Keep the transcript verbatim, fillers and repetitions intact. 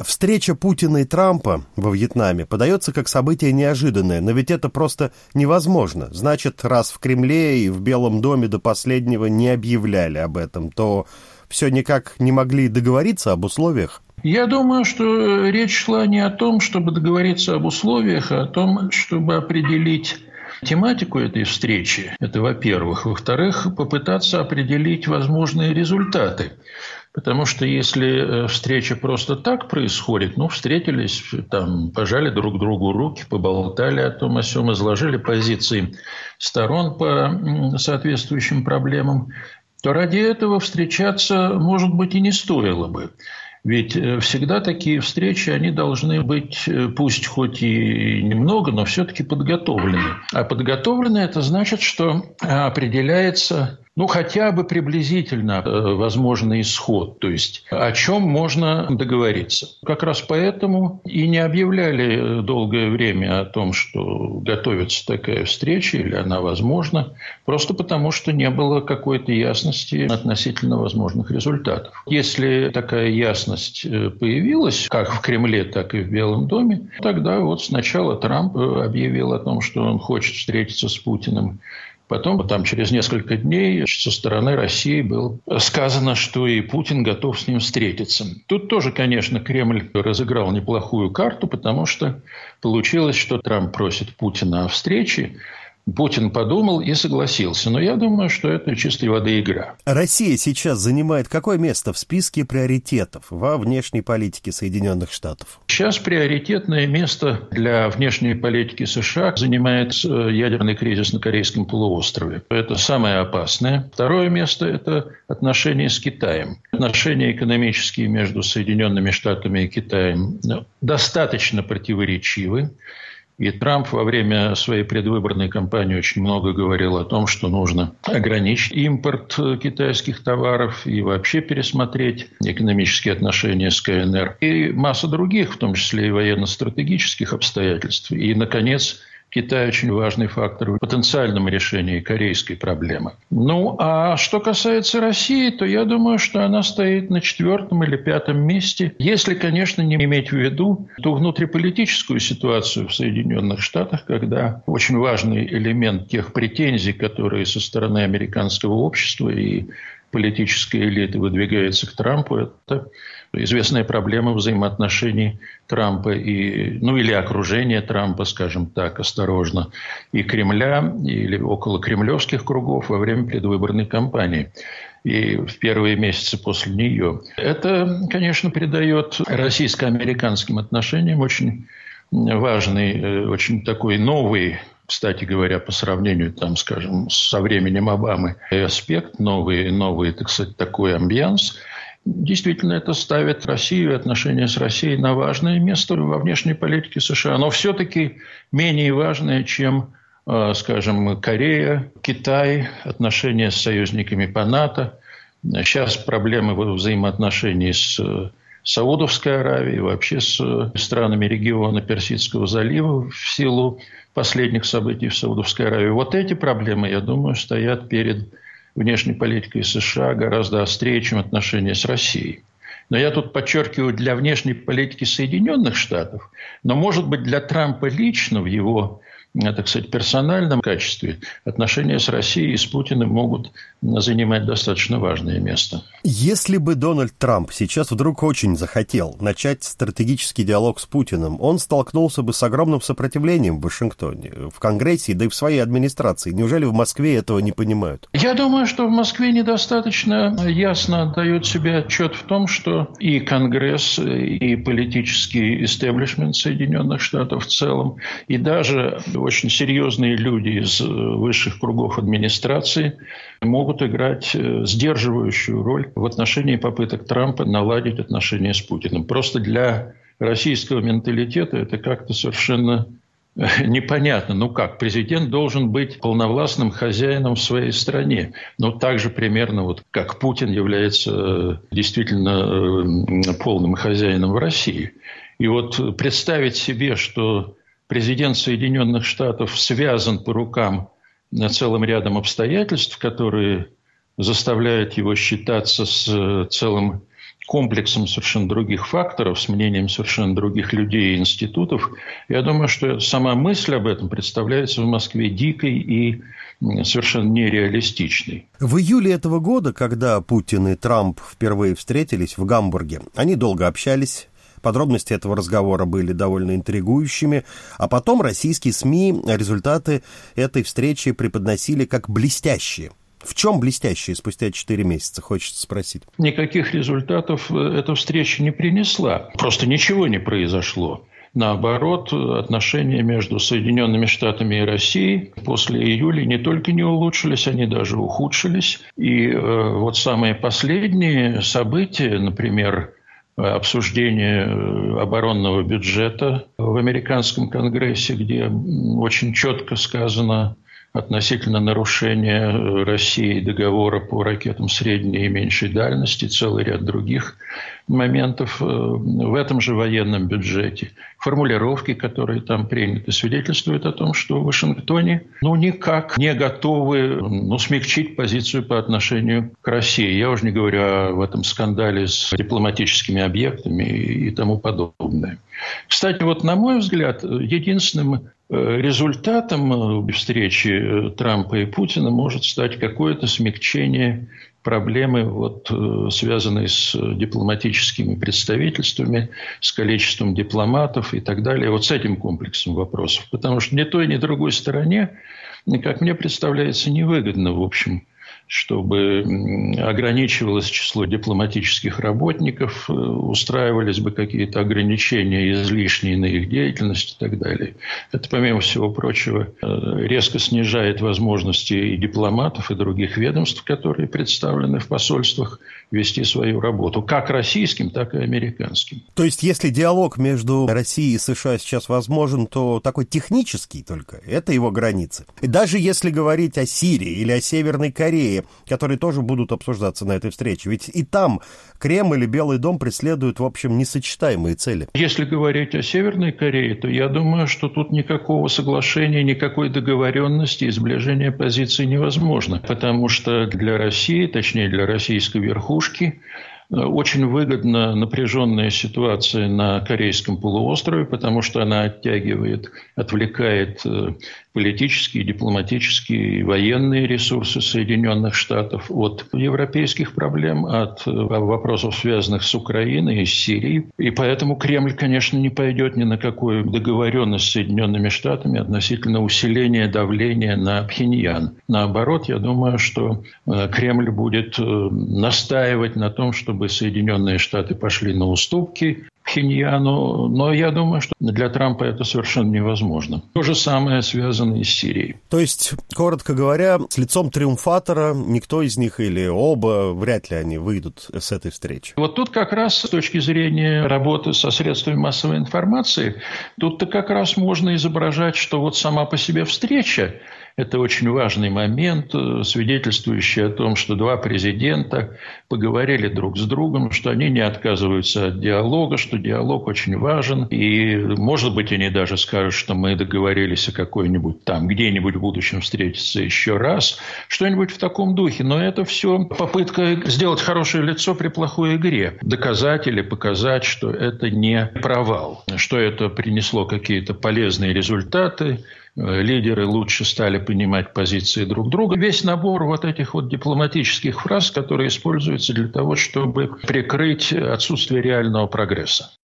Встреча Путина и Трампа во Вьетнаме подается как событие неожиданное, но ведь это просто невозможно. Значит, раз в Кремле и в Белом доме до последнего не объявляли об этом, то все никак не могли договориться об условиях? Я думаю, что речь шла не о том, чтобы договориться об условиях, а о том, чтобы определить тематику этой встречи. Это во-первых. Во-вторых, попытаться определить возможные результаты. Потому что если встреча просто так происходит, ну, встретились, там, пожали друг другу руки, поболтали о том, о сём, изложили позиции сторон по соответствующим проблемам, то ради этого встречаться, может быть, и не стоило бы. Ведь всегда такие встречи, они должны быть, пусть хоть и немного, но все-таки подготовлены. А подготовлены – это значит, что определяется, ну, хотя бы приблизительно возможный исход, то есть о чем можно договориться. Как раз поэтому и не объявляли долгое время о том, что готовится такая встреча или она возможна, просто потому что не было какой-то ясности относительно возможных результатов. Если такая ясность появилась как в Кремле, так и в Белом доме, тогда вот сначала Трамп объявил о том, что он хочет встретиться с Путиным. Потом, там, через несколько дней со стороны России было сказано, что и Путин готов с ним встретиться. Тут тоже, конечно, Кремль разыграл неплохую карту, потому что получилось, что Трамп просит Путина о встрече. Путин подумал и согласился. Но я думаю, что это чистой воды игра. Россия сейчас занимает какое место в списке приоритетов во внешней политике Соединенных Штатов? Сейчас приоритетное место для внешней политики США занимает ядерный кризис на Корейском полуострове. Это самое опасное. Второе место – это отношения с Китаем. Отношения экономические между Соединенными Штатами и Китаем достаточно противоречивы. И Трамп во время своей предвыборной кампании очень много говорил о том, что нужно ограничить импорт китайских товаров и вообще пересмотреть экономические отношения с КНР. И масса других, в том числе и военно-стратегических обстоятельств. И, наконец, Китай очень важный фактор в потенциальном решении корейской проблемы. Ну, а что касается России, то я думаю, что она стоит на четвертом или пятом месте. Если, конечно, не иметь в виду ту внутриполитическую ситуацию в Соединенных Штатах, когда очень важный элемент тех претензий, которые со стороны американского общества и политической элиты выдвигается к Трампу, это известная проблема взаимоотношений Трампа и, ну, или окружения Трампа, скажем так, осторожно, и Кремля, или около кремлевских кругов во время предвыборной кампании и в первые месяцы после нее. Это, конечно, придает российско-американским отношениям очень важный, очень такой новый, кстати говоря, по сравнению, там, скажем, со временем Обамы, аспект, новый, новый, так сказать, такой амбианс. Действительно, это ставит Россию и отношения с Россией на важное место во внешней политике США. Но все-таки менее важное, чем, скажем, Корея, Китай, отношения с союзниками по НАТО. Сейчас проблемы в взаимоотношении с Саудовской Аравией, вообще с странами региона Персидского залива в силу последних событий в Саудовской Аравии. Вот эти проблемы, я думаю, стоят перед внешней политикой США гораздо острее, чем отношения с Россией. Но я тут подчеркиваю, для внешней политики Соединенных Штатов, но, может быть, для Трампа лично в его, так сказать, персональном качестве отношения с Россией и с Путиным могут занимать достаточно важное место. Если бы Дональд Трамп сейчас вдруг очень захотел начать стратегический диалог с Путиным, он столкнулся бы с огромным сопротивлением в Вашингтоне, в Конгрессе, да и в своей администрации. Неужели в Москве этого не понимают? Я думаю, что в Москве недостаточно ясно отдают себе отчет в том, что и Конгресс, и политический истеблишмент Соединенных Штатов в целом, и даже очень серьезные люди из высших кругов администрации могут играть сдерживающую роль в отношении попыток Трампа наладить отношения с Путиным. Просто для российского менталитета это как-то совершенно непонятно. Ну как, президент должен быть полновластным хозяином в своей стране. Но также примерно вот как Путин является действительно полным хозяином в России. И вот представить себе, что президент Соединенных Штатов связан по рукам целым рядом обстоятельств, которые заставляют его считаться с целым комплексом совершенно других факторов, с мнением совершенно других людей и институтов, я думаю, что сама мысль об этом представляется в Москве дикой и совершенно нереалистичной. В июле этого года, когда Путин и Трамп впервые встретились в Гамбурге, они долго общались. Подробности этого разговора были довольно интригующими, а потом российские СМИ результаты этой встречи преподносили как блестящие. В чем блестящие спустя четыре месяца, хочется спросить? Никаких результатов эта встреча не принесла. Просто ничего не произошло. Наоборот, отношения между Соединенными Штатами и Россией после июля не только не улучшились, они даже ухудшились. И э, вот самые последние события, например, обсуждение оборонного бюджета в американском Конгрессе, где очень четко сказано относительно нарушения России договора по ракетам средней и меньшей дальности, целый ряд других моментов в этом же военном бюджете. Формулировки, которые там приняты, свидетельствуют о том, что в Вашингтоне ну, никак не готовы ну, смягчить позицию по отношению к России. Я уже не говорю о этом скандале с дипломатическими объектами и тому подобное. Кстати, вот на мой взгляд, единственным результатом встречи Трампа и Путина может стать какое-то смягчение проблемы, вот, связанной с дипломатическими представительствами, с количеством дипломатов и так далее. Вот с этим комплексом вопросов. Потому что ни той, ни другой стороне, как мне представляется, невыгодно, в общем, чтобы ограничивалось число дипломатических работников, устраивались бы какие-то ограничения излишние на их деятельность и так далее. Это, помимо всего прочего, резко снижает возможности и дипломатов, и других ведомств, которые представлены в посольствах, вести свою работу, как российским, так и американским. То есть, если диалог между Россией и США сейчас возможен, то такой технический только, это его границы. И даже если говорить о Сирии или о Северной Корее, которые тоже будут обсуждаться на этой встрече, ведь и там Кремль и Белый дом преследуют, в общем, несочетаемые цели. Если говорить о Северной Корее, то я думаю, что тут никакого соглашения, никакой договоренности и сближения позиций невозможно, потому что для России, точнее для российской верхушки, очень выгодна напряженная ситуация на Корейском полуострове, потому что она оттягивает, отвлекает политические, дипломатические и военные ресурсы Соединенных Штатов от европейских проблем, от вопросов, связанных с Украиной и с Сирией. И поэтому Кремль, конечно, не пойдет ни на какую договоренность с Соединенными Штатами относительно усиления давления на Пхеньян. Наоборот, я думаю, что Кремль будет настаивать на том, чтобы Соединенные Штаты пошли на уступки Пхеньяну, но я думаю, что для Трампа это совершенно невозможно. То же самое связано и с Сирией. То есть, коротко говоря, с лицом триумфатора никто из них или оба, вряд ли они выйдут с этой встречи. Вот тут как раз с точки зрения работы со средствами массовой информации, тут-то как раз можно изображать, что вот сама по себе встреча – это очень важный момент, свидетельствующий о том, что два президента поговорили друг с другом, что они не отказываются от диалога, что диалог очень важен. И, может быть, они даже скажут, что мы договорились о какой-нибудь там, где-нибудь в будущем встретиться еще раз. Что-нибудь в таком духе. Но это все попытка сделать хорошее лицо при плохой игре. Доказать или показать, что это не провал, что это принесло какие-то полезные результаты. Лидеры лучше стали понимать позиции друг друга. Весь набор вот этих вот дипломатических фраз, которые используются для того, чтобы прикрыть отсутствие реального прогресса.